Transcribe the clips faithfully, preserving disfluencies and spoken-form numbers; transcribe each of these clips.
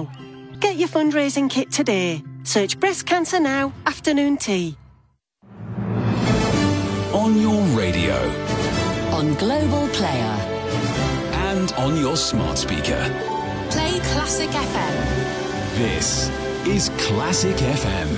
now. Get your fundraising kit today. Search Breast Cancer Now afternoon tea. On your radio. On Global Player. And on your smart speaker. Play Classic F M. This is Classic F M.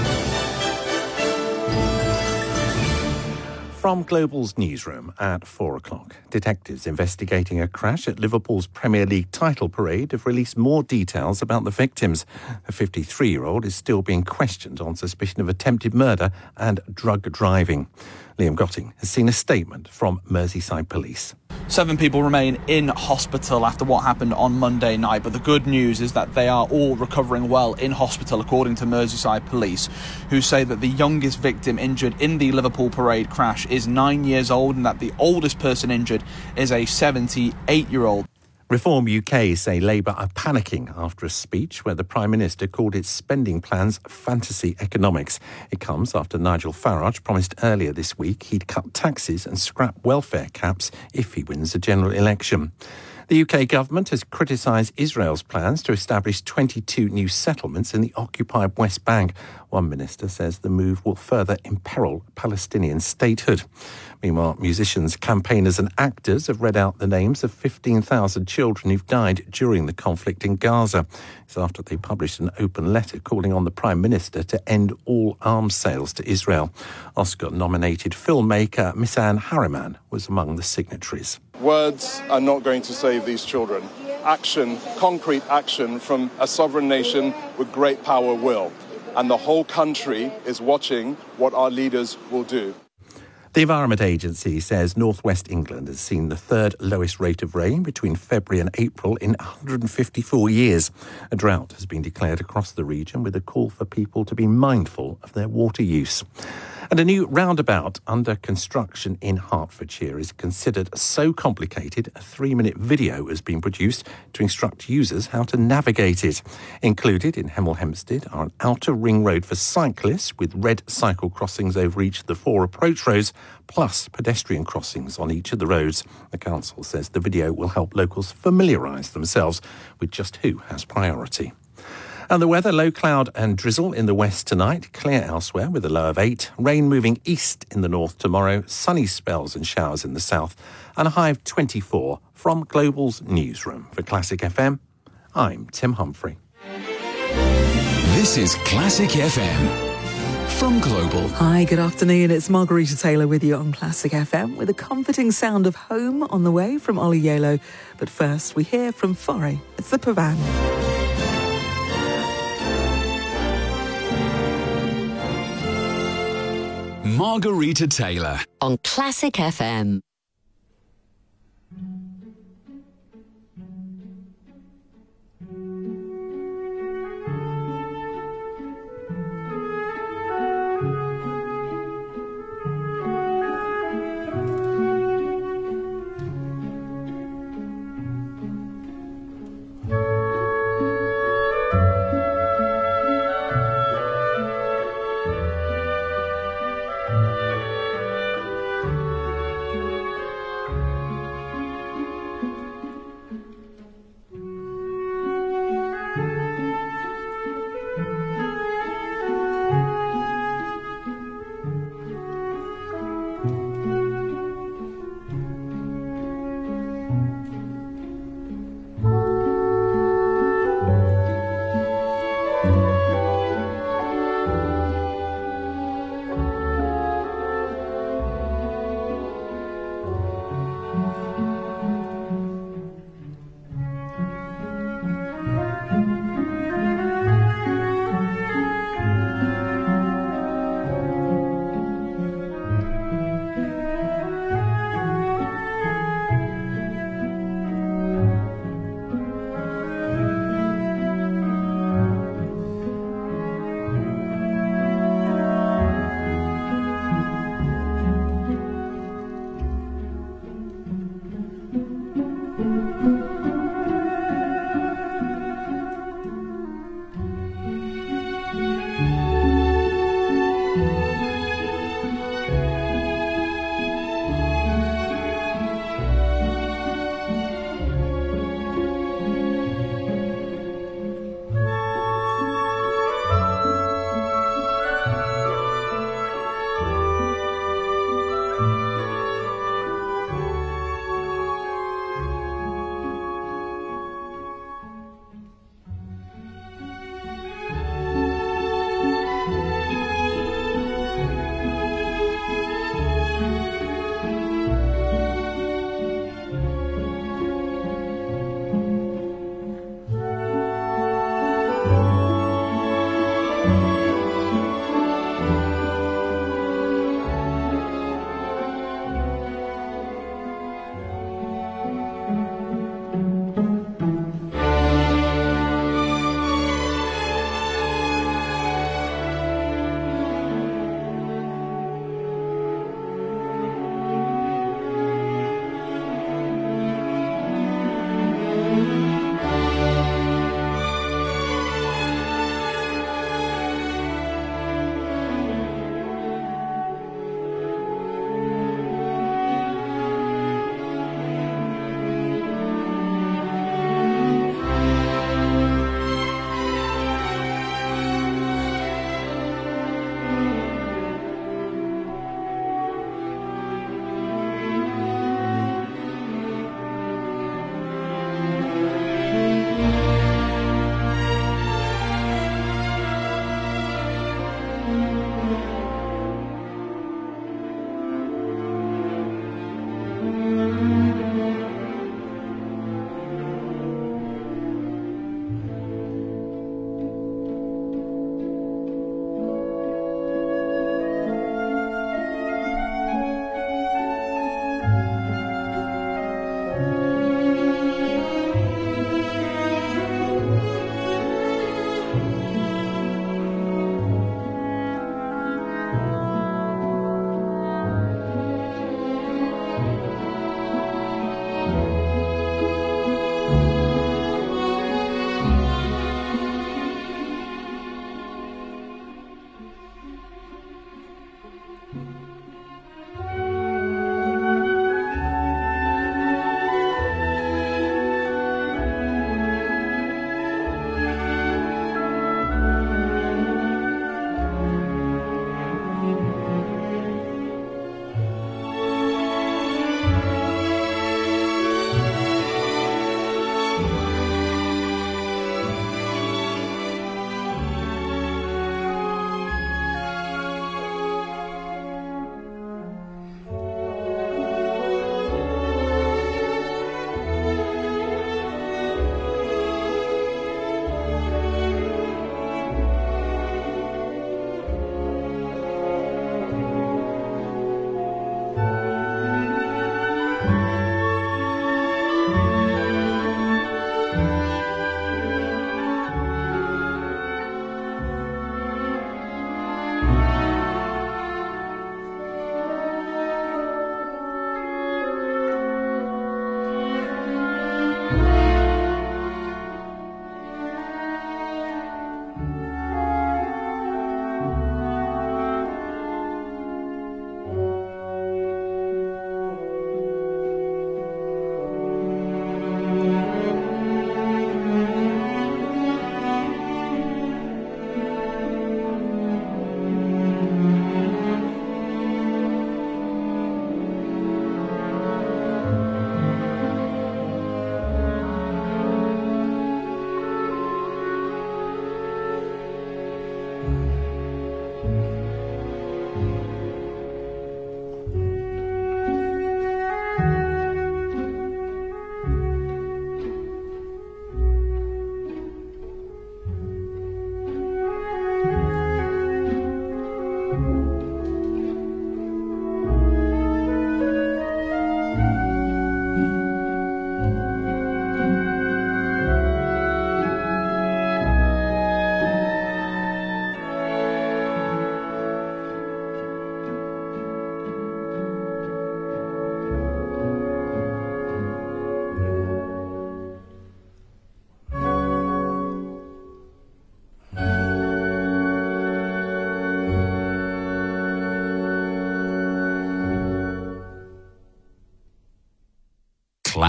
From Global's newsroom at four o'clock, detectives investigating a crash at Liverpool's Premier League title parade have released more details about the victims. The fifty-three-year-old is still being questioned on suspicion of attempted murder and drug driving. Liam Gotting has seen a statement from Merseyside Police. Seven people remain in hospital after what happened on Monday night, but the good news is that they are all recovering well in hospital, according to Merseyside Police, who say that the youngest victim injured in the Liverpool parade crash is nine years old and that the oldest person injured is a seventy-eight-year-old. Reform U K say Labour are panicking after a speech where the Prime Minister called its spending plans fantasy economics. It comes after Nigel Farage promised earlier this week he'd cut taxes and scrap welfare caps if he wins the general election. The U K government has criticised Israel's plans to establish twenty-two new settlements in the occupied West Bank. One minister says the move will further imperil Palestinian statehood. Meanwhile, musicians, campaigners and actors have read out the names of fifteen thousand children who've died during the conflict in Gaza. It's after they published an open letter calling on the Prime Minister to end all arms sales to Israel. Oscar-nominated filmmaker Misan Harriman was among the signatories. Words are not going to save these children. Action, concrete action from a sovereign nation with great power will. And the whole country is watching what our leaders will do. The Environment Agency says northwest England has seen the third lowest rate of rain between February and April in one hundred fifty-four years. A drought has been declared across the region with a call for people to be mindful of their water use. And a new roundabout under construction in Hertfordshire is considered so complicated, a three-minute video has been produced to instruct users how to navigate it. Included in Hemel Hempstead are an outer ring road for cyclists with red cycle crossings over each of the four approach roads, plus pedestrian crossings on each of the roads. The council says the video will help locals familiarise themselves with just who has priority. And the weather, low cloud and drizzle in the west tonight, clear elsewhere with a low of eight, rain moving east in the north tomorrow, sunny spells and showers in the south, and a high of twenty-four. From Global's newsroom. For Classic F M, I'm Tim Humphrey. This is Classic F M. From Global. Hi, good afternoon. It's Margarita Taylor with you on Classic F M with a comforting sound of home on the way from Ollie Yolo. But first, we hear from Forey. It's the Pavan. Margarita Taylor. On Classic F M.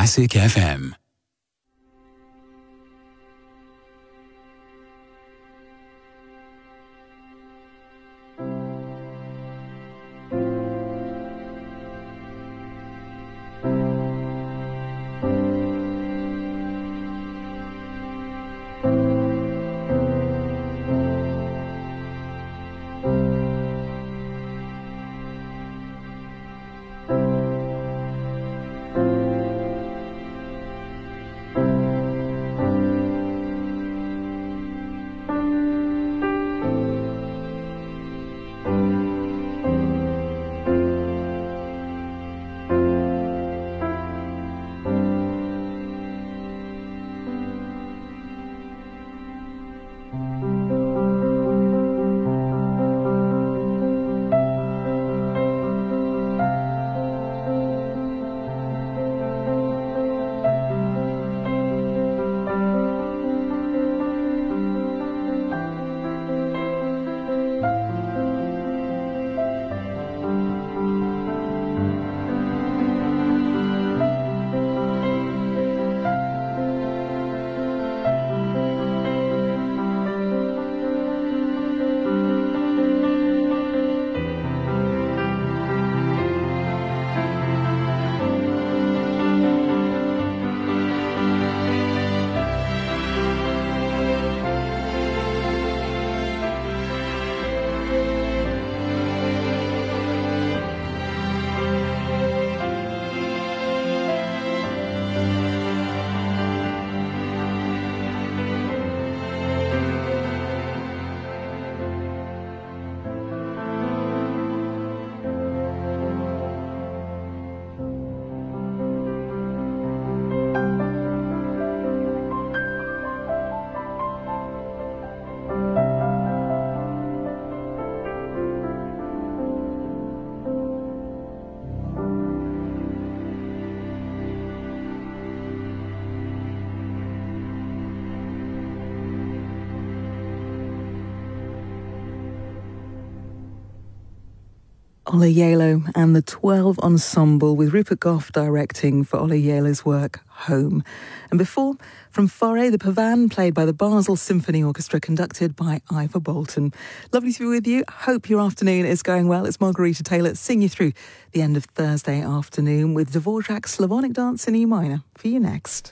Classic F M. Ola Yalo and the twelve Ensemble, with Rupert Goff directing for Ola Yalo's work Home. And before, from Forêt, the Pavane, played by the Basel Symphony Orchestra, conducted by Ivor Bolton. Lovely to be with you. Hope your afternoon is going well. It's Margarita Taylor seeing you through the end of Thursday afternoon with Dvorak's Slavonic Dance in E minor for you next.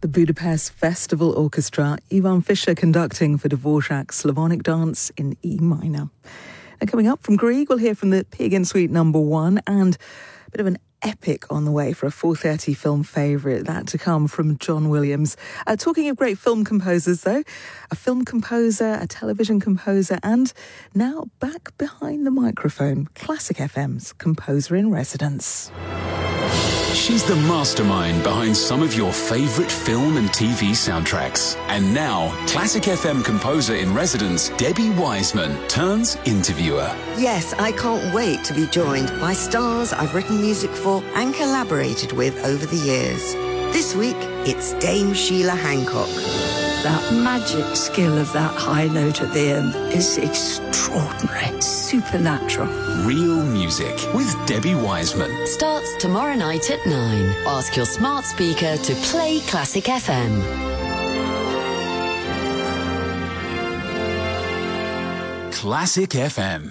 The Budapest Festival Orchestra, Ivan Fischer conducting for Dvorak's Slavonic Dance in E minor. And coming up from Grieg, we'll hear from the Pig in Suite number one, and a bit of an epic on the way for a four thirty film favourite, that to come from John Williams. Uh, talking of great film composers, though, a film composer, a television composer, and now back behind the microphone, Classic F M's composer in residence. She's the mastermind behind some of your favourite film and T V soundtracks. And now, Classic F M composer in residence, Debbie Wiseman, turns interviewer. Yes, I can't wait to be joined by stars I've written music for and collaborated with over the years. This week, it's Dame Sheila Hancock. That magic skill of that high note at the end is extraordinary, supernatural. Real music with Debbie Wiseman. Starts tomorrow night at nine. Ask your smart speaker to play Classic F M. Classic F M.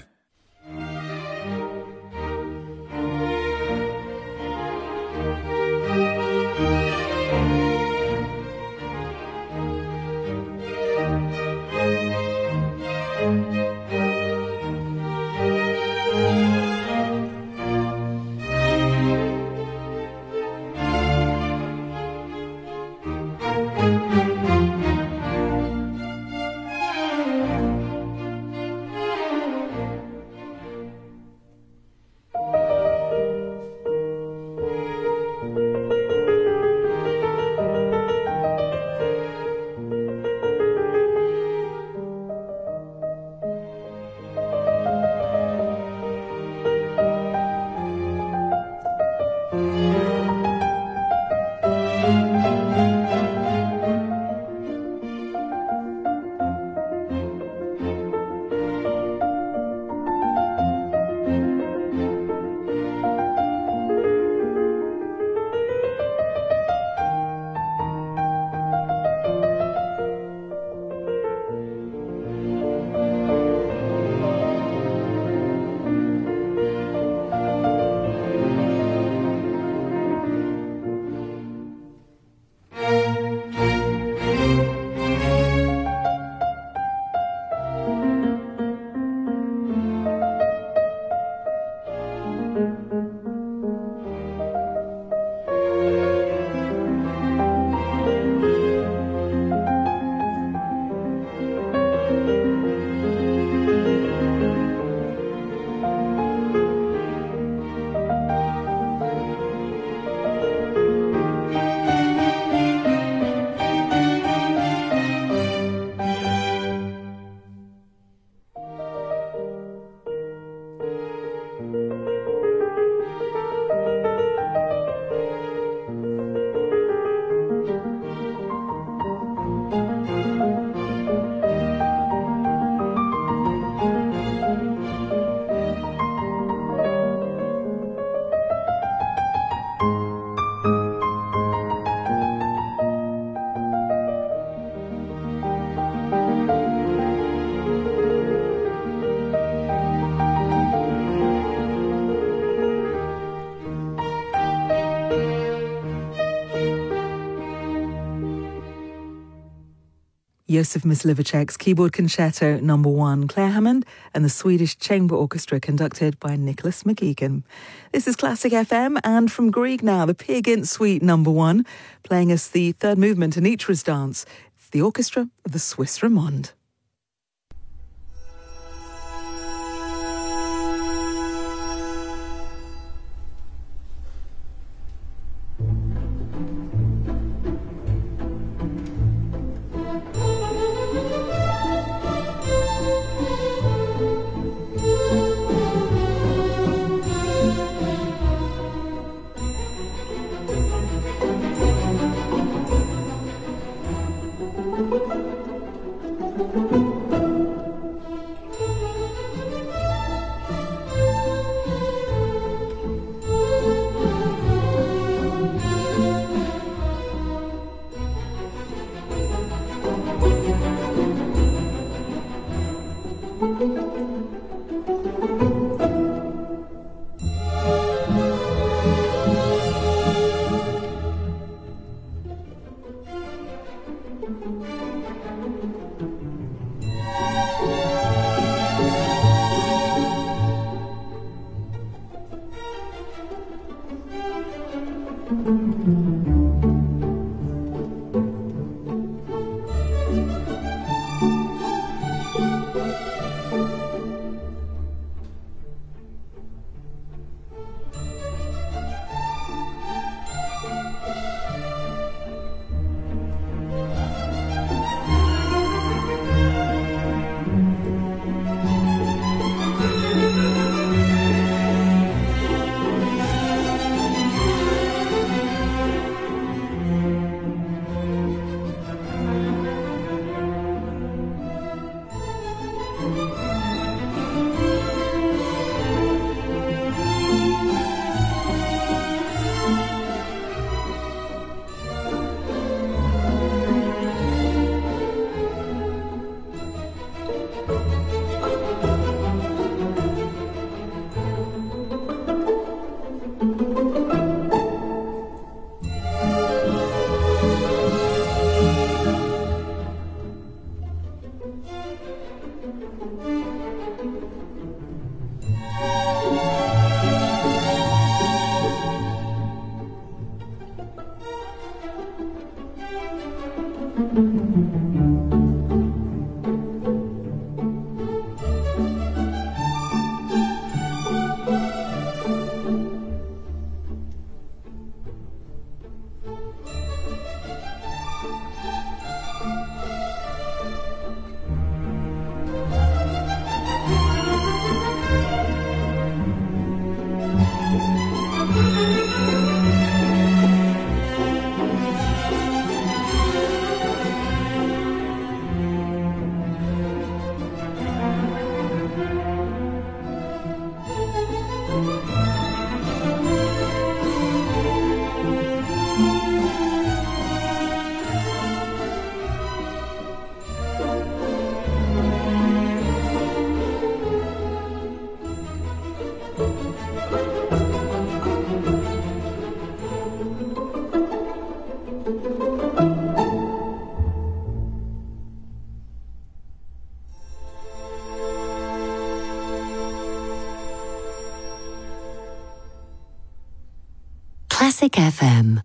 Josef Myslivacek's Keyboard Concerto number one, Claire Hammond and the Swedish Chamber Orchestra conducted by Nicholas McGeegan. This is Classic F M, and from Grieg now, the Peer Gynt Suite number one, playing us the third movement in Nitra's dance. It's the orchestra of the Swiss Romande. Classic F M.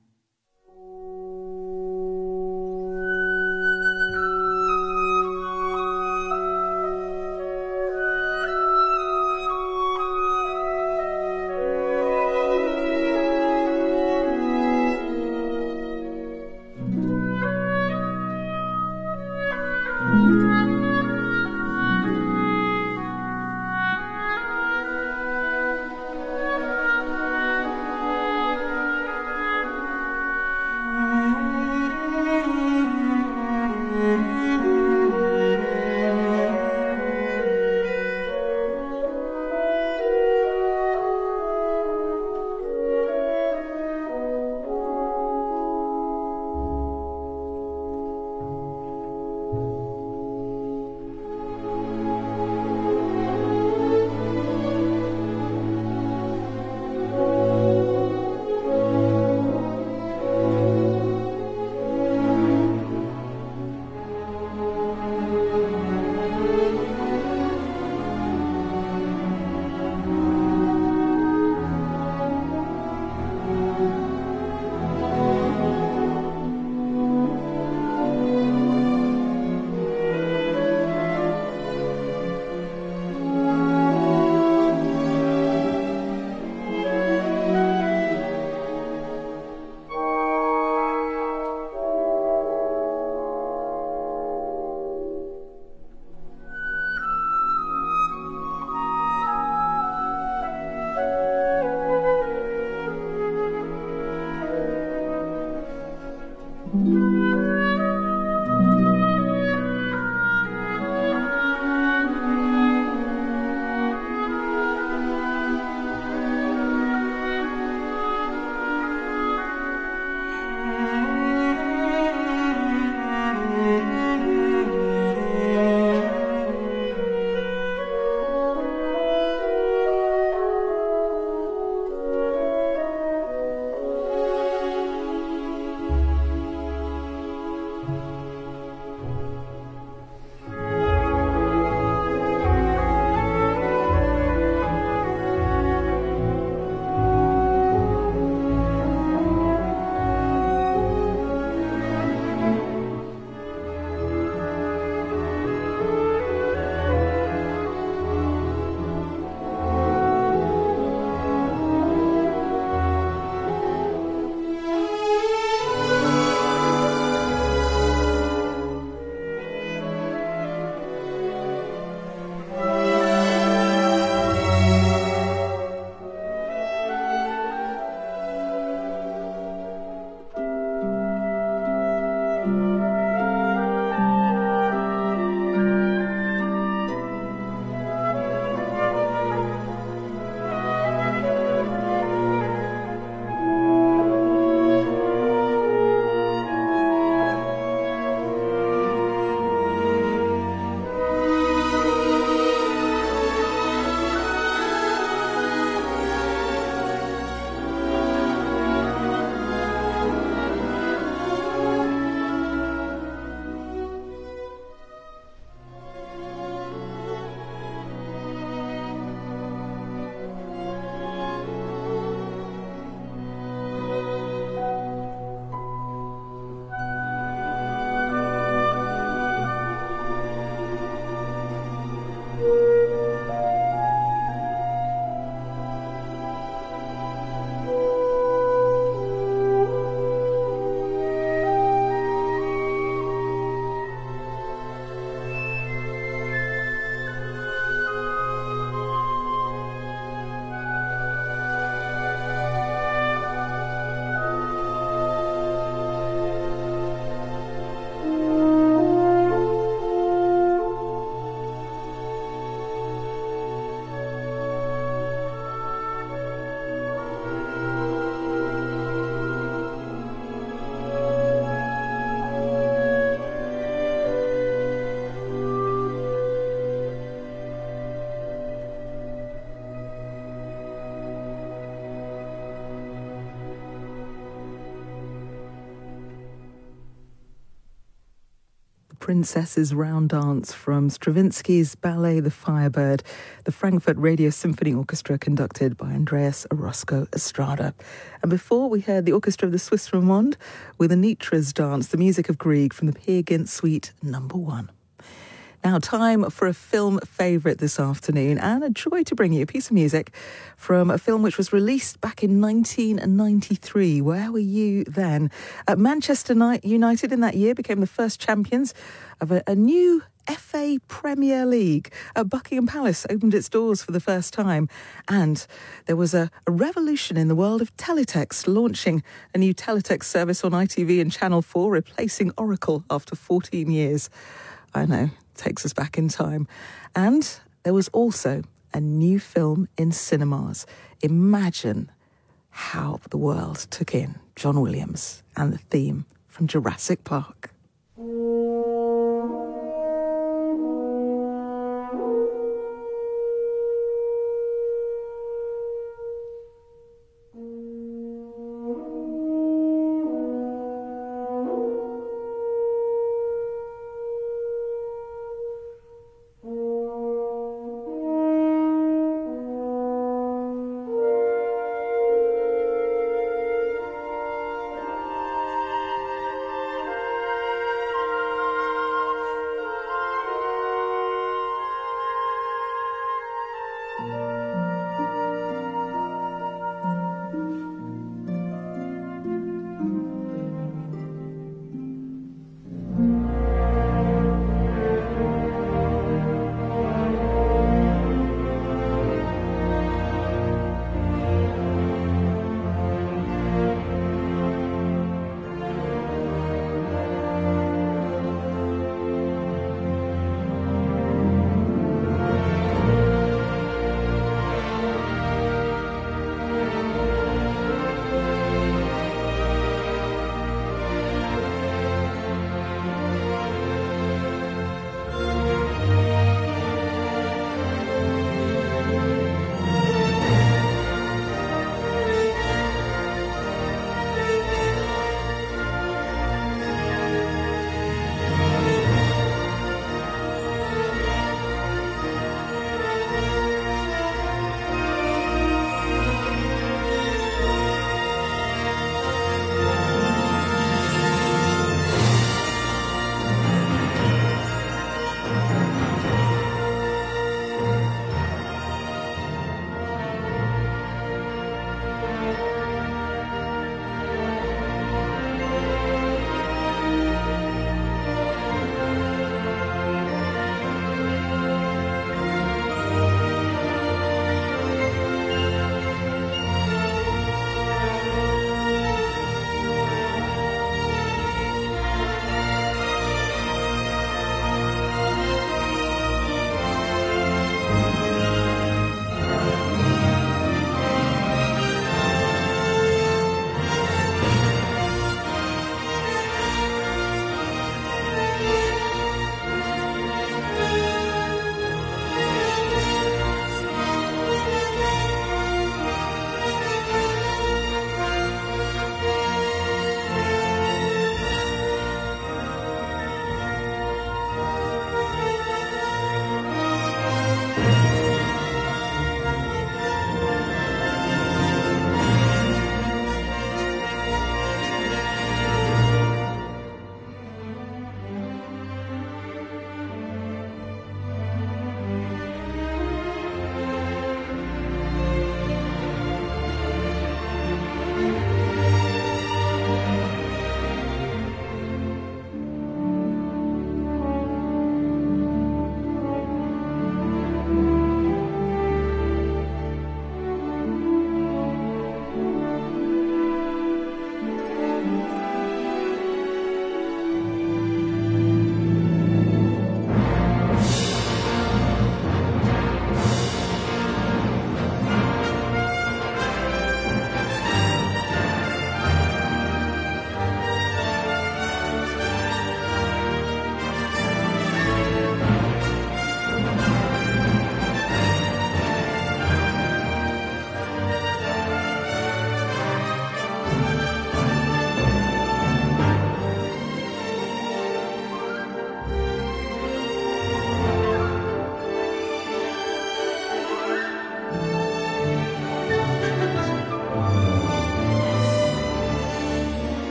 Princess's Round Dance from Stravinsky's ballet The Firebird, the Frankfurt Radio Symphony Orchestra conducted by Andreas Orozco Estrada. And before, we heard the Orchestra of the Swiss Romande with Anitra's Dance, the music of Grieg from the Peer Gynt Suite number one. Now, time for a film favourite this afternoon, and a joy to bring you a piece of music from a film which was released back in nineteen ninety-three. Where were you then? Uh, Manchester United in that year became the first champions of a, a new F A Premier League. Uh, Buckingham Palace opened its doors for the first time, and there was a, a revolution in the world of teletext, launching a new teletext service on I T V and Channel four, replacing Oracle after fourteen years. I know, takes us back in time. And there was also a new film in cinemas. Imagine how the world took in John Williams and the theme from Jurassic Park.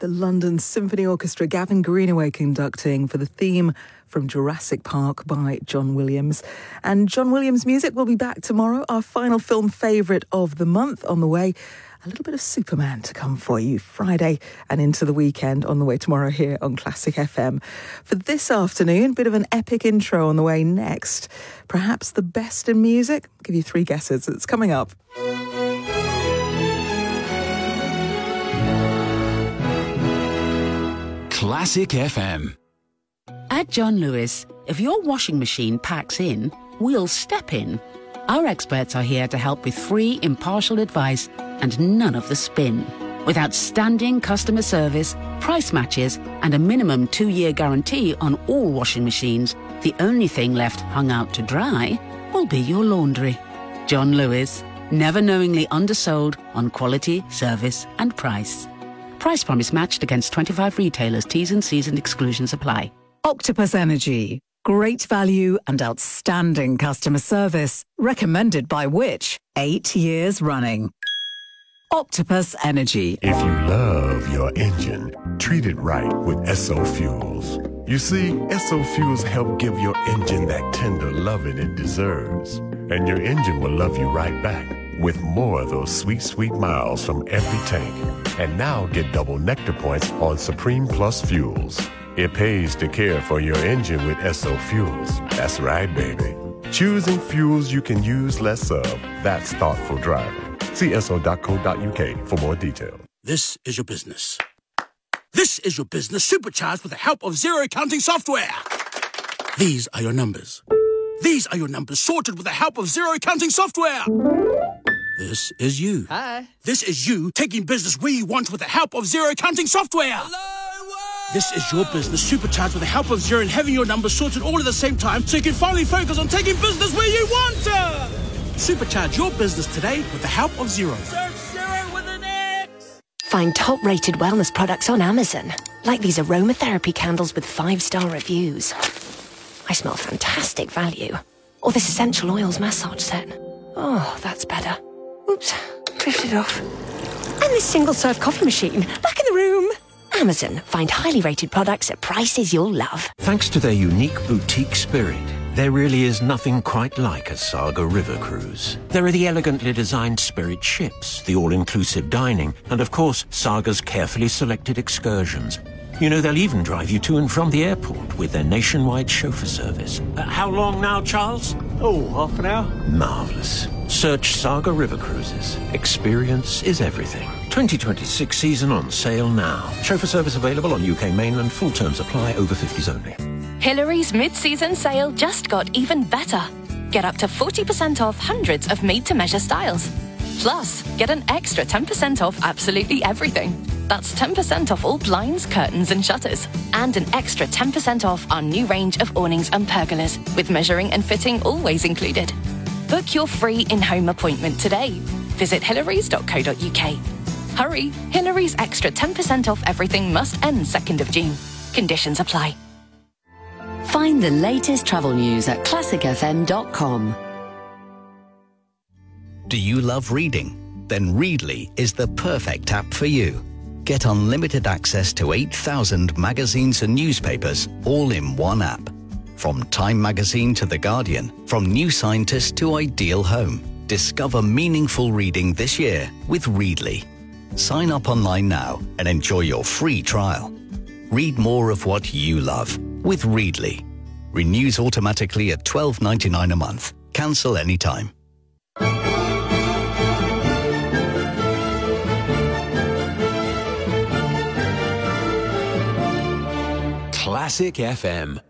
London Symphony Orchestra, Gavin Greenaway conducting for the theme from Jurassic Park by John Williams. And John Williams music will be back tomorrow, our final film favourite of the month. On the way, a little bit of Superman to come for you Friday and into the weekend on the way tomorrow here on Classic F M. For this afternoon, bit of an epic intro on the way next. Perhaps the best in music? I'll give you three guesses. It's coming up. Classic F M. At John Lewis, if your washing machine packs in, we'll step in. Our experts are here to help with free, impartial advice and none of the spin. With outstanding customer service, price matches, and a minimum two-year guarantee on all washing machines, the only thing left hung out to dry will be your laundry. John Lewis, never knowingly undersold on quality, service, and price. Price promise matched against twenty-five retailers. T's and C's and exclusions apply. Octopus Energy. Great value and outstanding customer service. Recommended by Which? Eight years running. Octopus Energy. If you love your engine, treat it right with Esso Fuels. You see, Esso Fuels help give your engine that tender loving it deserves. And your engine will love you right back with more of those sweet, sweet miles from every tank. And now get double Nectar points on Supreme Plus Fuels. It pays to care for your engine with Esso Fuels. That's right, baby. Choosing fuels you can use less of. That's thoughtful driving. See esso dot co dot uk for more details. This is your business. This is your business supercharged with the help of zero counting software. These are your numbers. These are your numbers sorted with the help of zero counting software. This is you. Hi. This is you taking business where you want with the help of zero counting software. Hello, world. This is your business supercharged with the help of Zero and having your numbers sorted all at the same time so you can finally focus on taking business where you want to. Supercharge your business today with the help of Zero. Search Zero with an X. Find top-rated wellness products on Amazon, like these aromatherapy candles with five-star reviews. I smell fantastic value. Or this essential oils massage set. Oh, that's better. Oops, drifted off. And this single-serve coffee machine, back in the room. Amazon, find highly rated products at prices you'll love. Thanks to their unique boutique spirit, there really is nothing quite like a Saga River cruise. There are the elegantly designed Spirit ships, the all-inclusive dining, and of course, Saga's carefully selected excursions. You know, they'll even drive you to and from the airport with their nationwide chauffeur service. Uh, how long now, Charles? Oh, half an hour. Marvellous. Search Saga River Cruises. Experience is everything. twenty twenty-six season on sale now. Chauffeur service available on U K mainland. Full terms apply. Over fifties only. Hillary's mid-season sale just got even better. Get up to forty percent off hundreds of made-to-measure styles. Plus, get an extra ten percent off absolutely everything. That's ten percent off all blinds, curtains and shutters. And an extra ten percent off our new range of awnings and pergolas, with measuring and fitting always included. Book your free in-home appointment today. Visit hillarys dot co dot uk. Hurry, Hillary's extra ten percent off everything must end second of June. Conditions apply. Find the latest travel news at classic f m dot com. Do you love reading? Then Readly is the perfect app for you. Get unlimited access to eight thousand magazines and newspapers all in one app. From Time Magazine to The Guardian, from New Scientist to Ideal Home. Discover meaningful reading this year with Readly. Sign up online now and enjoy your free trial. Read more of what you love with Readly. Renews automatically at twelve ninety-nine a month. Cancel anytime. Classic F M.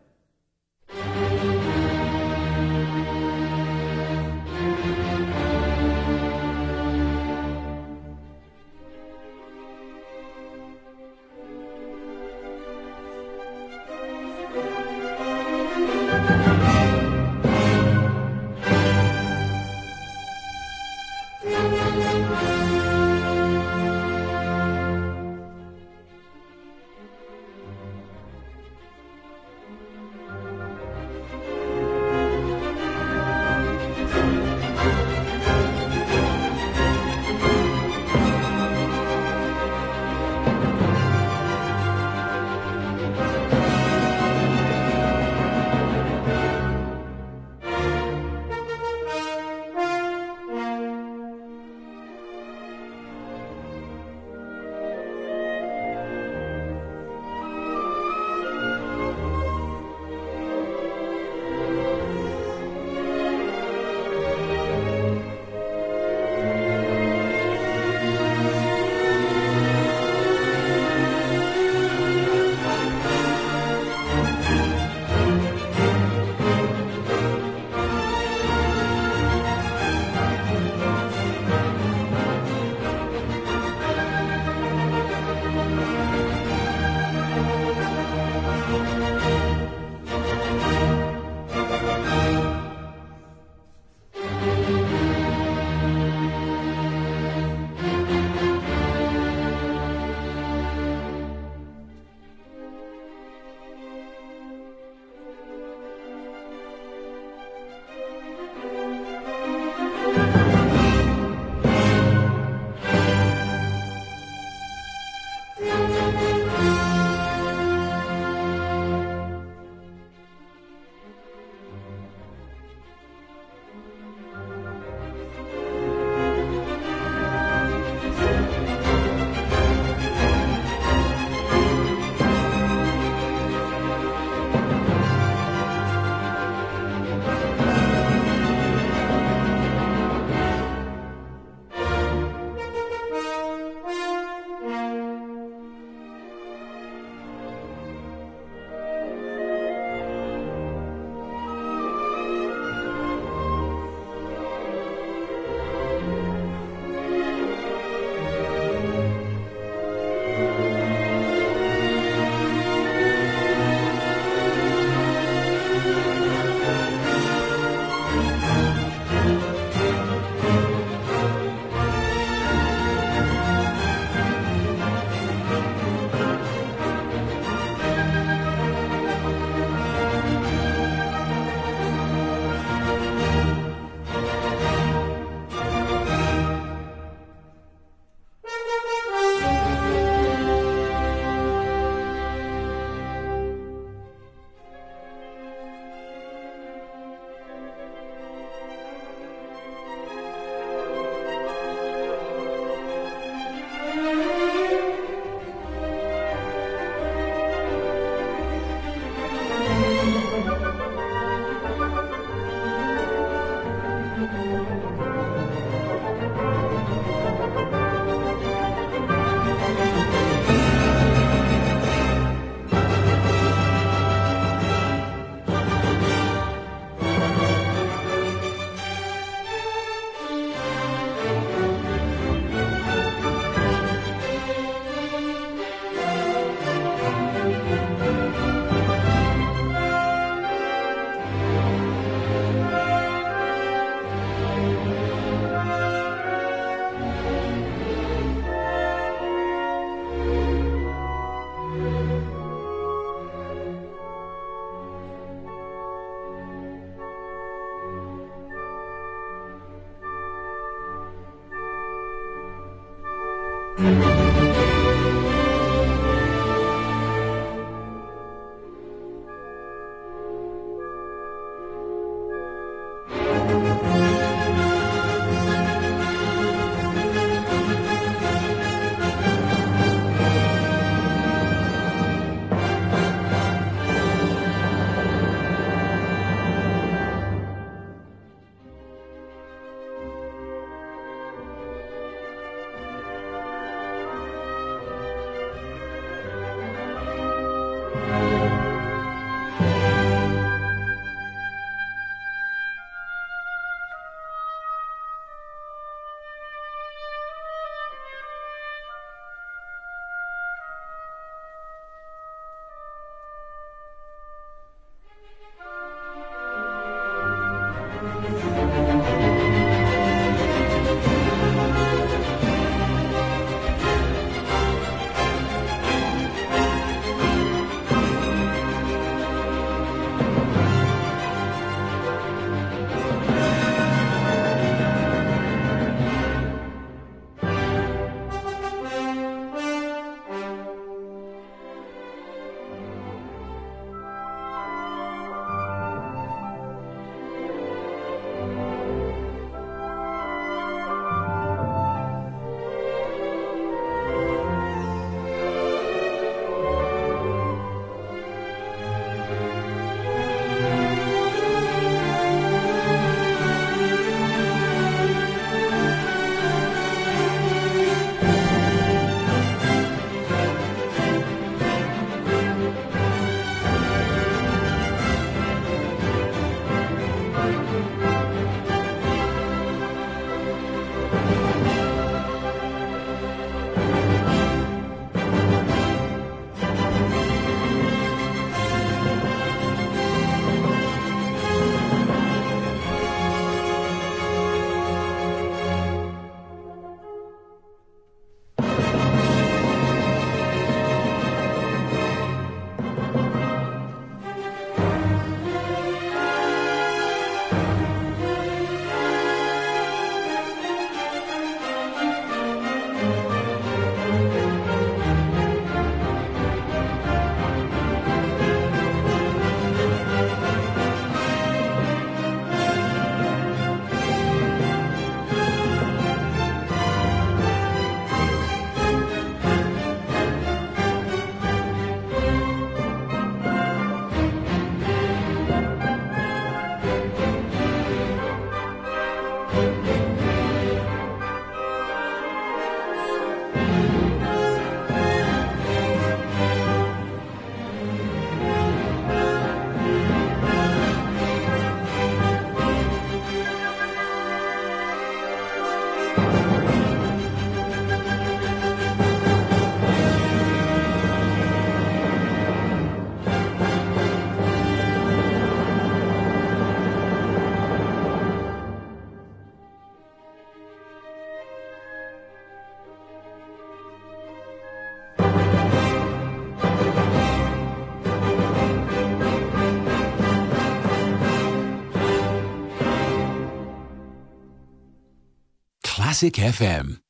Classic F M.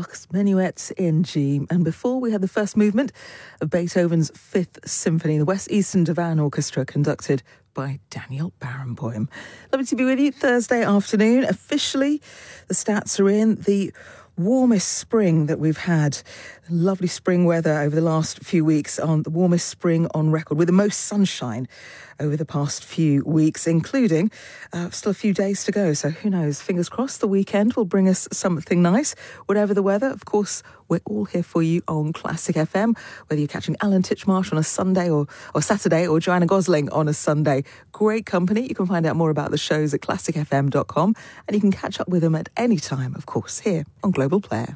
Bach's Minuets in G. And before, we had the first movement of Beethoven's Fifth Symphony, the West Eastern Divan Orchestra, conducted by Daniel Barenboim. Lovely to be with you Thursday afternoon. Officially, the stats are in. The warmest spring that we've had. Lovely spring weather over the last few weeks, on the warmest spring on record, with the most sunshine over the past few weeks, including uh, still a few days to go. So who knows? Fingers crossed the weekend will bring us something nice. Whatever the weather, of course, we're all here for you on Classic F M, whether you're catching Alan Titchmarsh on a Sunday or, or Saturday, or Joanna Gosling on a Sunday. Great company. You can find out more about the shows at classic f m dot com, and you can catch up with them at any time, of course, here on Global Player.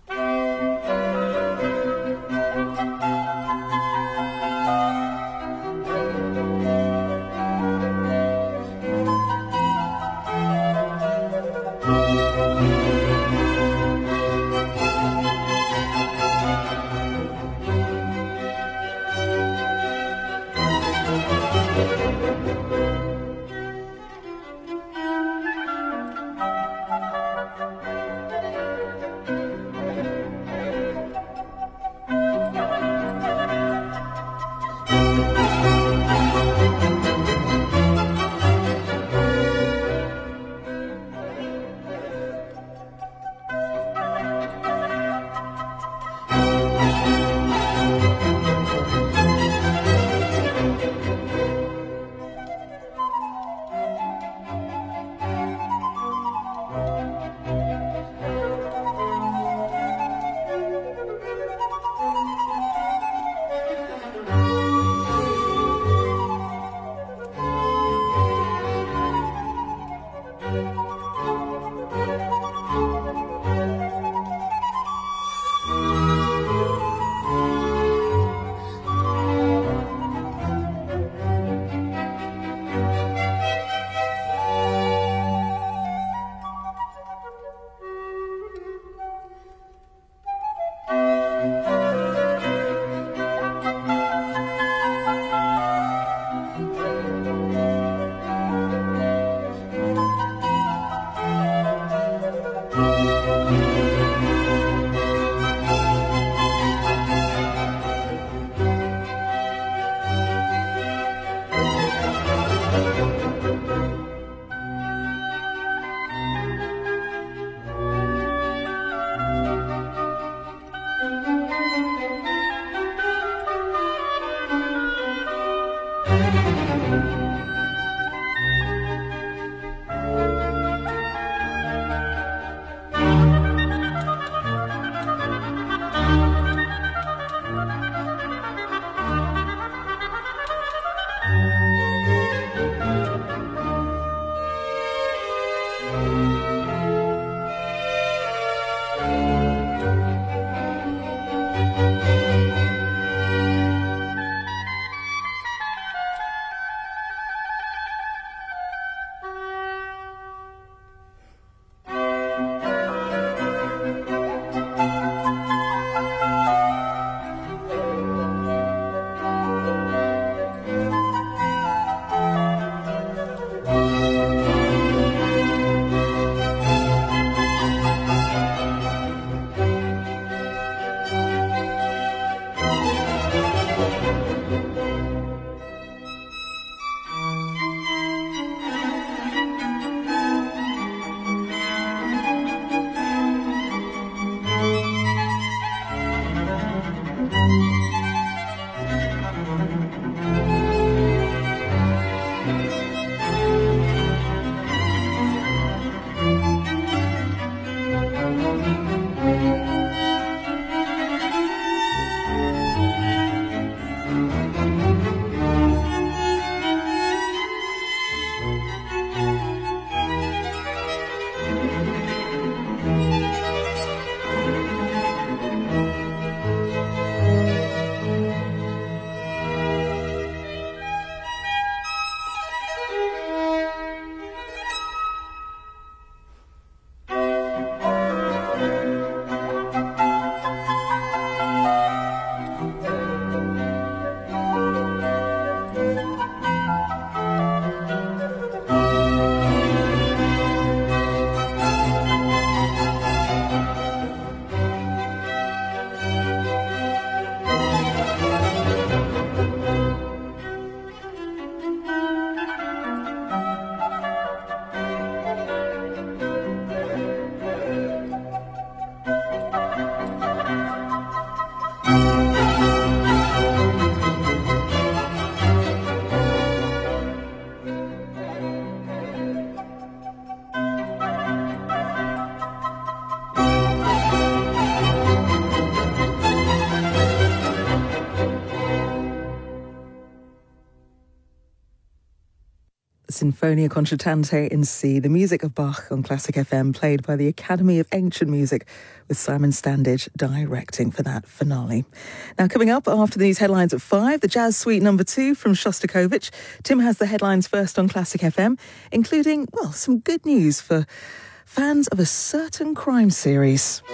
Sinfonia Concertante in C, the music of Bach on Classic F M, played by the Academy of Ancient Music, with Simon Standage directing for that finale. Now, coming up after the news headlines at five, the Jazz Suite number two from Shostakovich. Tim has the headlines first on Classic F M, including, well, some good news for fans of a certain crime series.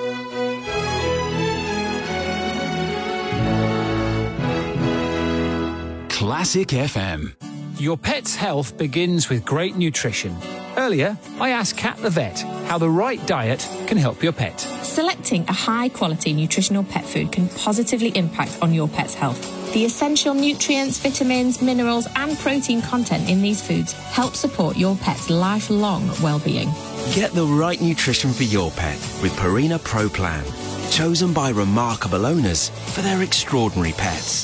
Classic F M. Your pet's health begins with great nutrition. Earlier, I asked Kat the vet how the right diet can help your pet. Selecting a high-quality nutritional pet food can positively impact on your pet's health. The essential nutrients, vitamins, minerals and protein content in these foods help support your pet's lifelong well-being. Get the right nutrition for your pet with Purina Pro Plan, chosen by remarkable owners for their extraordinary pets.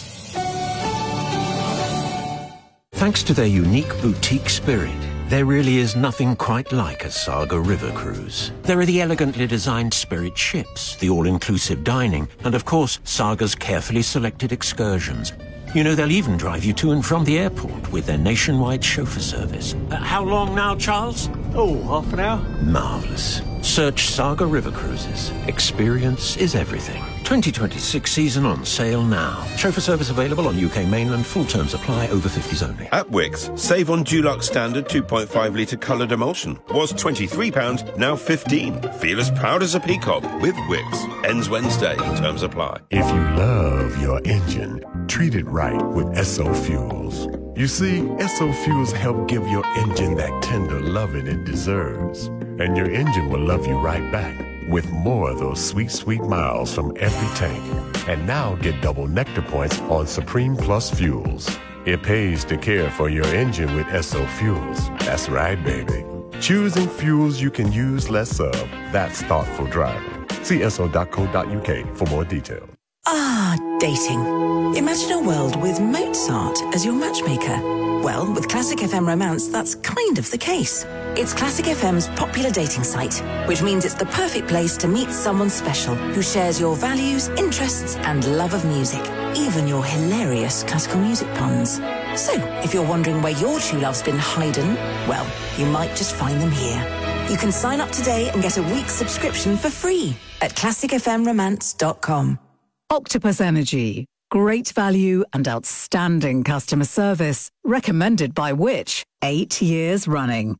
Thanks to their unique boutique spirit, there really is nothing quite like a Saga River cruise. There are the elegantly designed Spirit ships, the all-inclusive dining, and of course, Saga's carefully selected excursions. You know, they'll even drive you to and from the airport with their nationwide chauffeur service. Uh, how long now, Charles? Oh, half an hour. Marvellous. Search Saga River Cruises. Experience is everything. twenty twenty-six season on sale now. Chauffeur service available on U K mainland. Full terms apply. Over fifties only. At Wickes, save on Dulux Standard two point five litre coloured emulsion. Was twenty-three pounds, now fifteen. Feel as proud as a peacock with Wickes. Ends Wednesday. Terms apply. If you love your engine, treat it right with Esso Fuels. You see, Esso Fuels help give your engine that tender loving it deserves. And your engine will love you right back with more of those sweet, sweet miles from every tank. And now get double Nectar points on Supreme Plus fuels. It pays to care for your engine with Esso Fuels. That's right, baby. Choosing fuels you can use less of. That's thoughtful driving. See esso dot co dot U K for more details. Ah, dating. Imagine a world with Mozart as your matchmaker. Well, with Classic F M Romance, that's kind of the case. It's Classic F M's popular dating site, which means it's the perfect place to meet someone special who shares your values, interests, and love of music, even your hilarious classical music puns. So, if you're wondering where your true love's been hidden, well, you might just find them here. You can sign up today and get a week's subscription for free at classic f m romance dot com. Octopus Energy. Great value and outstanding customer service. Recommended by Which? Eight years running.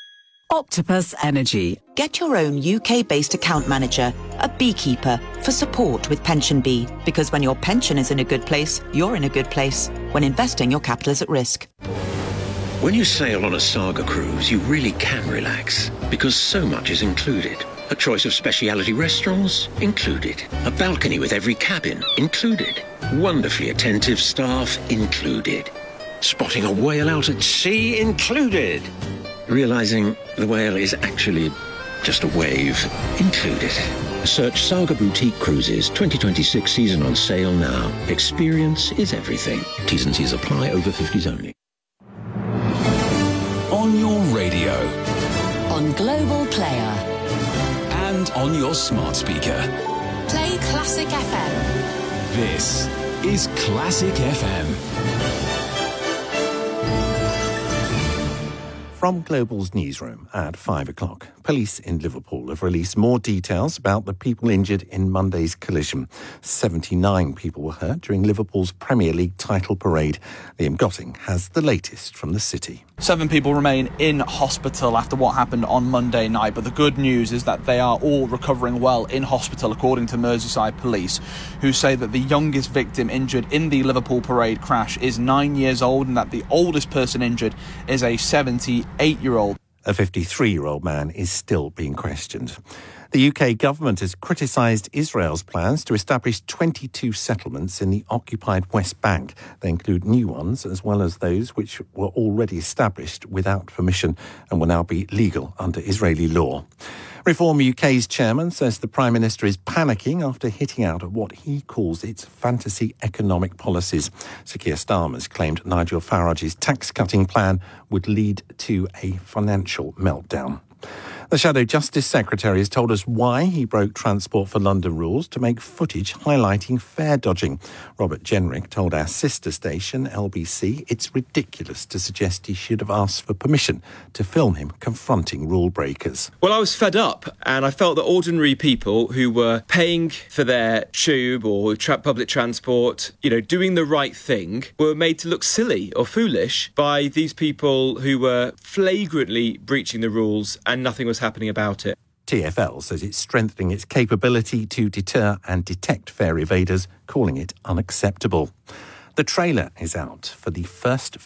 Octopus Energy. Get your own U K-based account manager, a beekeeper, for support with Pension Bee. Because when your pension is in a good place, you're in a good place. When investing, your capital is at risk. When you sail on a Saga cruise, you really can relax, because so much is included. A choice of specialty restaurants? Included. A balcony with every cabin? Included. Wonderfully attentive staff? Included. Spotting a whale out at sea? Included. Realising the whale is actually just a wave? Included. Search Saga Boutique Cruises twenty twenty-six season on sale now. Experience is everything. T's and C's apply. Over fifties only. On your radio. On Global Player. And on your smart speaker. Play Classic F M. This is Classic F M. From Global's newsroom at five o'clock, police in Liverpool have released more details about the people injured in Monday's collision. seventy-nine people were hurt during Liverpool's Premier League title parade. Liam Gotting has the latest from the city. Seven people remain in hospital after what happened on Monday night, but the good news is that they are all recovering well in hospital, according to Merseyside police, who say that the youngest victim injured in the Liverpool parade crash is nine years old and that the oldest person injured is a seventy-eight-year-old. A fifty-three-year-old man is still being questioned. The U K government has criticised Israel's plans to establish twenty-two settlements in the occupied West Bank. They include new ones as well as those which were already established without permission and will now be legal under Israeli law. Reform U K's chairman says the Prime Minister is panicking after hitting out at what he calls its fantasy economic policies. Sir Keir Starmer's claimed Nigel Farage's tax-cutting plan would lead to a financial meltdown. The Shadow Justice Secretary has told us why he broke Transport for London rules to make footage highlighting fare dodging. Robert Jenrick told our sister station, L B C, it's ridiculous to suggest he should have asked for permission to film him confronting rule breakers. Well, I was fed up, and I felt that ordinary people who were paying for their tube or tra- public transport, you know, doing the right thing, were made to look silly or foolish by these people who were flagrantly breaching the rules and nothing was happening about it. T F L says it's strengthening its capability to deter and detect fare evaders, calling it unacceptable. The trailer is out for the first